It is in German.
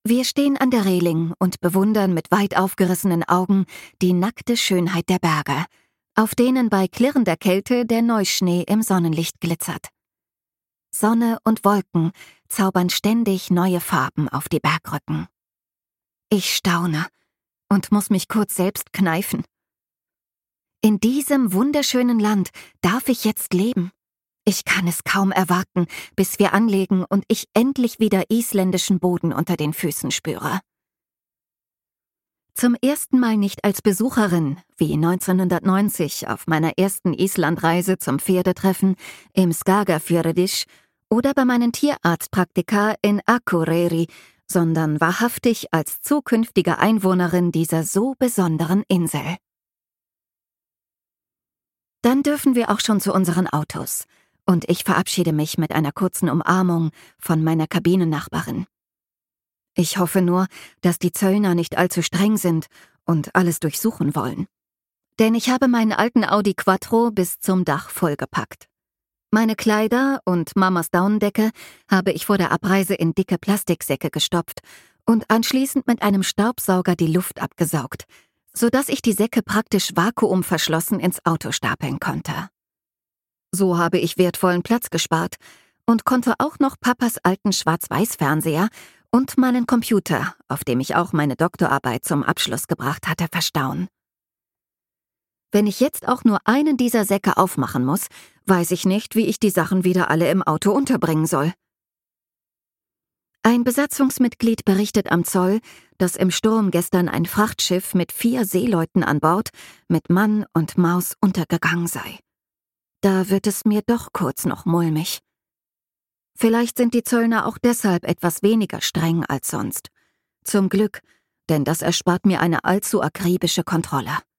Wir stehen an der Reling und bewundern mit weit aufgerissenen Augen die nackte Schönheit der Berge, auf denen bei klirrender Kälte der Neuschnee im Sonnenlicht glitzert. Sonne und Wolken zaubern ständig neue Farben auf die Bergrücken. Ich staune und muss mich kurz selbst kneifen. In diesem wunderschönen Land darf ich jetzt leben. Ich kann es kaum erwarten, bis wir anlegen und ich endlich wieder isländischen Boden unter den Füßen spüre. Zum ersten Mal nicht als Besucherin, wie 1990 auf meiner ersten Islandreise zum Pferdetreffen im Skagafjörðish oder bei meinen Tierarztpraktika in Akureyri, sondern wahrhaftig als zukünftige Einwohnerin dieser so besonderen Insel. Dann dürfen wir auch schon zu unseren Autos. Und ich verabschiede mich mit einer kurzen Umarmung von meiner Kabinennachbarin. Ich hoffe nur, dass die Zöllner nicht allzu streng sind und alles durchsuchen wollen. Denn ich habe meinen alten Audi Quattro bis zum Dach vollgepackt. Meine Kleider und Mamas Daunendecke habe ich vor der Abreise in dicke Plastiksäcke gestopft und anschließend mit einem Staubsauger die Luft abgesaugt, sodass ich die Säcke praktisch vakuumverschlossen ins Auto stapeln konnte. So habe ich wertvollen Platz gespart und konnte auch noch Papas alten Schwarz-Weiß-Fernseher und meinen Computer, auf dem ich auch meine Doktorarbeit zum Abschluss gebracht hatte, verstauen. Wenn ich jetzt auch nur einen dieser Säcke aufmachen muss, weiß ich nicht, wie ich die Sachen wieder alle im Auto unterbringen soll. Ein Besatzungsmitglied berichtet am Zoll, dass im Sturm gestern ein Frachtschiff mit 4 Seeleuten an Bord mit Mann und Maus untergegangen sei. Da wird es mir doch kurz noch mulmig. Vielleicht sind die Zöllner auch deshalb etwas weniger streng als sonst. Zum Glück, denn das erspart mir eine allzu akribische Kontrolle.